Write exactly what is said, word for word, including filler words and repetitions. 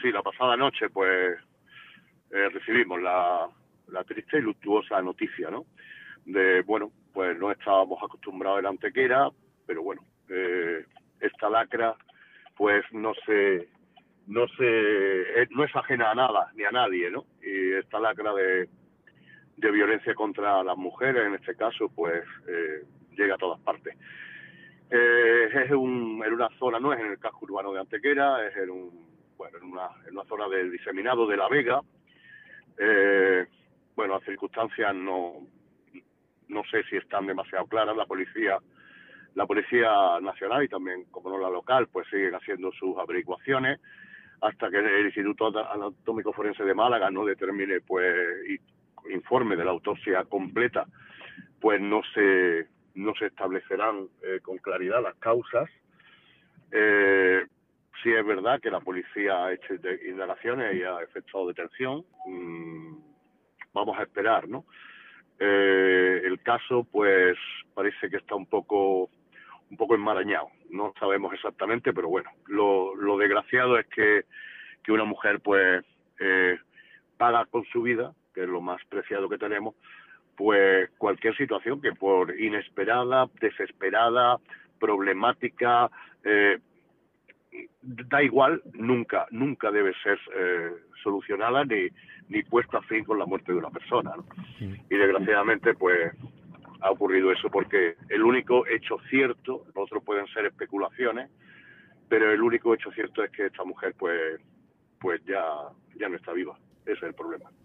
Sí, la pasada noche, pues, eh, recibimos la, la triste y luctuosa noticia, ¿no? De, bueno, pues no estábamos acostumbrados a la Antequera, pero bueno, eh, esta lacra, pues no se, no se, eh, no es ajena a nada, ni a nadie, ¿no? Y esta lacra de, de violencia contra las mujeres, en este caso, pues, eh, llega a todas partes. Eh, es un, en una zona, no es en el casco urbano de Antequera, es en un, bueno, en una, en una zona del diseminado de La Vega. Eh, bueno, las circunstancias no, no sé si están demasiado claras. La policía, la policía nacional y también, como no la local, pues siguen haciendo sus averiguaciones hasta que el Instituto Anatómico Forense de Málaga no determine, pues, y informe de la autopsia completa, pues no se no se establecerán eh, con claridad las causas. Eh, sí es verdad que la policía ha hecho indagaciones y ha efectuado detención. Mm, vamos a esperar, ¿no? Eh, el caso, pues, parece que está un poco un poco enmarañado. No sabemos exactamente, pero bueno, lo, lo desgraciado es que, que una mujer, pues, eh, paga con su vida, que es lo más preciado que tenemos, pues cualquier situación que por inesperada, desesperada, problemática, eh, da igual, nunca, nunca debe ser eh, solucionada ni, ni puesta a fin con la muerte de una persona, ¿no? Mm. Y desgraciadamente, pues, ha ocurrido eso porque el único hecho cierto, los otros pueden ser especulaciones, pero el único hecho cierto es que esta mujer, pues, pues ya, ya no está viva. Ese es el problema.